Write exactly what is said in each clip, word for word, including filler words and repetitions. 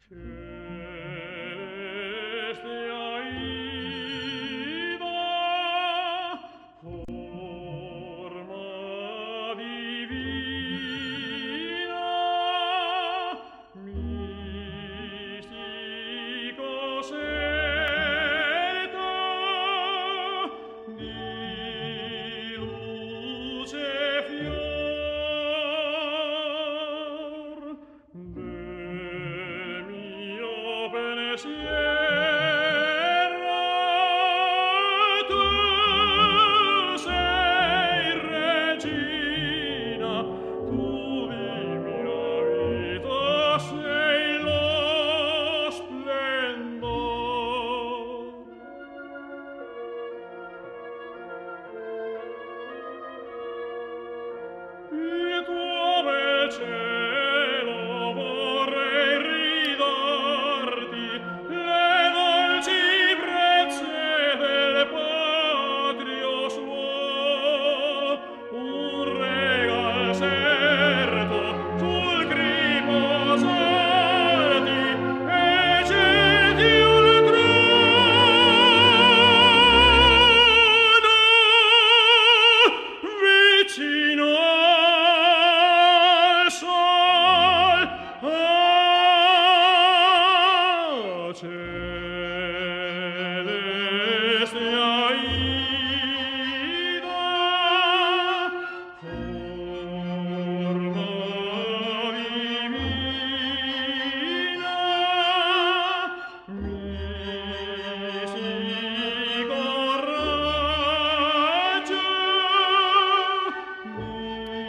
Celeste Aida, forma divina, mistico serto, di luce fior, del mio pensiero, tu sei regina, tu di mia vita sei lo splendor. Il tuo bel cielo vorrei ridarti, le dolci brezze del patrio suolo, un regal certo sul cripo salti e certi un trono vicino al sol. Ah, celeste Aida, forma divina, mistico raggio, di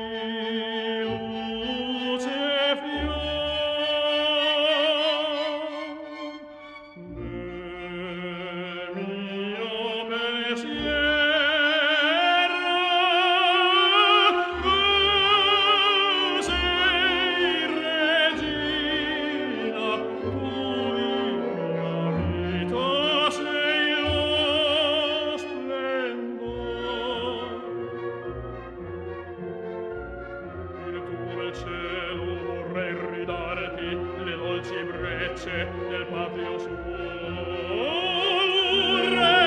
luce fior, del mio pensiero, tu sei regina, tu di mia vita sei lo splendor. Il tuo bel cielo vorrei ridarti, le dolci brecce del patrio suolo, un